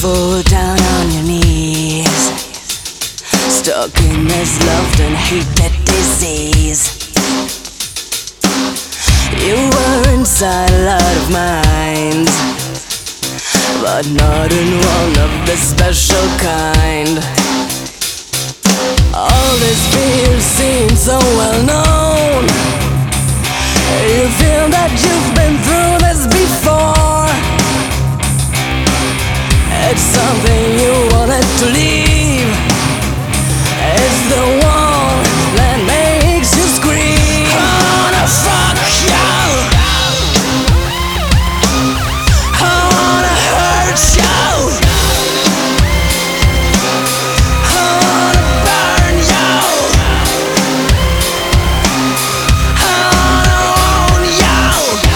fall down on your knees, stuck in this loved and hated disease. You were inside a lot of minds, but not in one of the special kind. All this fear seems so well known. You feel that you've been through this before. It's something you wanted to leave. It's the one that makes you scream. I wanna fuck you, I wanna hurt you, I wanna burn you, I wanna own you,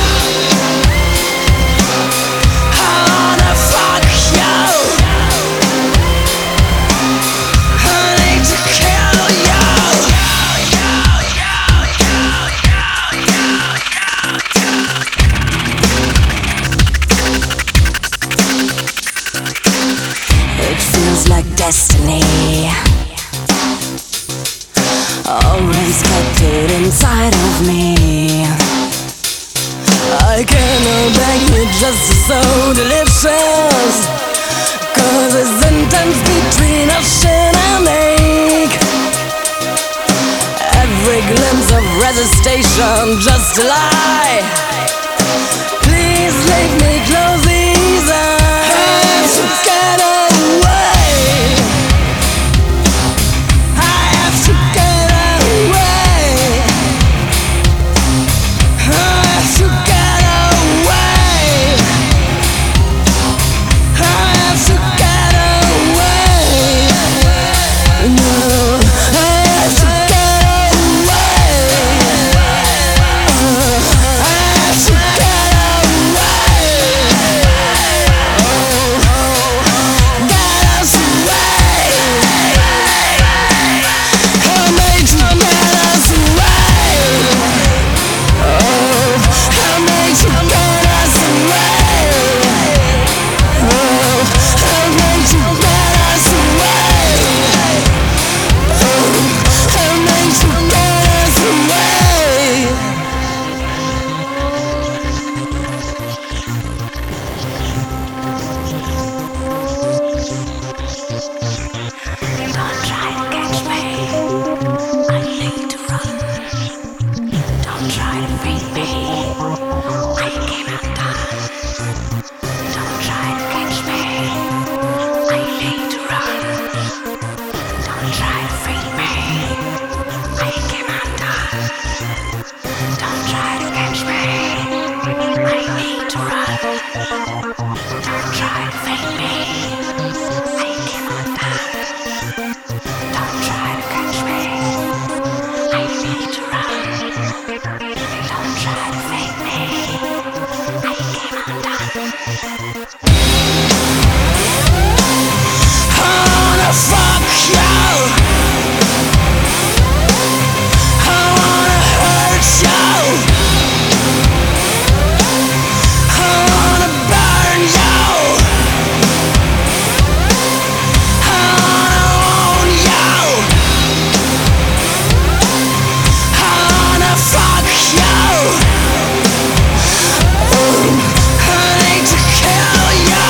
I wanna fuck you, I need to kill you. It feels like destiny, already sculpted inside of me. I cannot beg you just so delicious, 'cause it's intense between ocean and lake. Every glimpse of resistation just a lie. Please leave me close these eyes. I have to get away, I have to get away, I have to get away, I have to get away. No, I have to get away, I have to get away. Get us away, I made you get us away. I made you get us away. I made you get us away. I made you get us away. Don't try to catch me, I need to run. Don't try to beat me, I cannot done. Don't try to catch me, I need to run. Don't try to beat me, I cannot done. Don't try to catch me, I need to run. Don't try to beat me, I cannot done. Don't try to catch me, I need to run. Don't try to fake me, I cannot done. I wanna fuck you, I wanna hurt you, I wanna burn you, I wanna own you, I wanna fuck you, I need to kill you.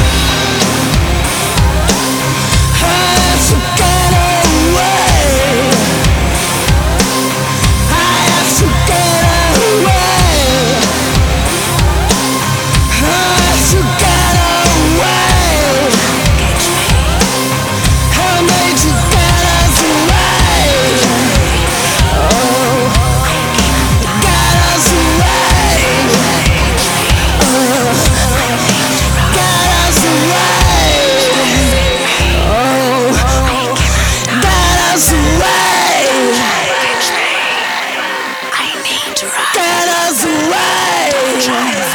I have to get away, I have to get away, I have to get away. I made you get us away. Get us away. Get us away. Get us away. I need to run. Get us away.